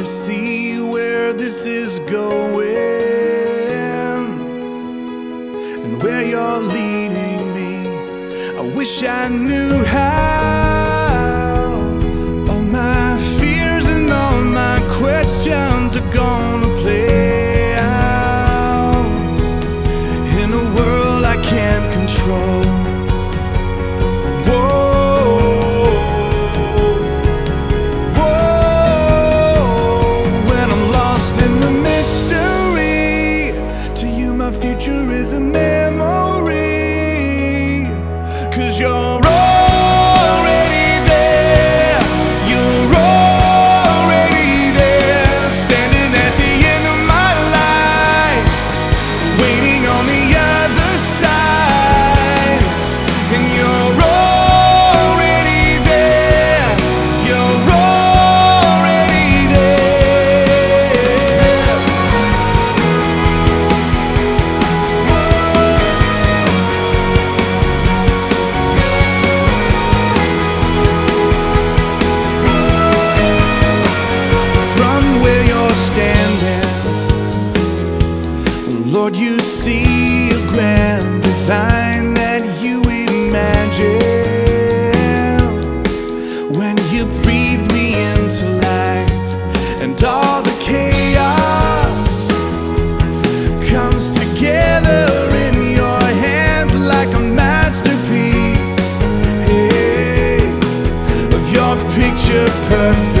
see where this is going and where you're leading me. I wish I knew how. All my fears and all my questions are gonna play out in a world I can't control. Future is a memory, 'cause you're already there. You're already there, standing at the end of my life, waiting on the other side. And you're already there. You're already there. Standing, Lord, you see a grand design that you imagine when you breathe me into life, and all the chaos comes together in your hands like a masterpiece, hey, of your picture perfect.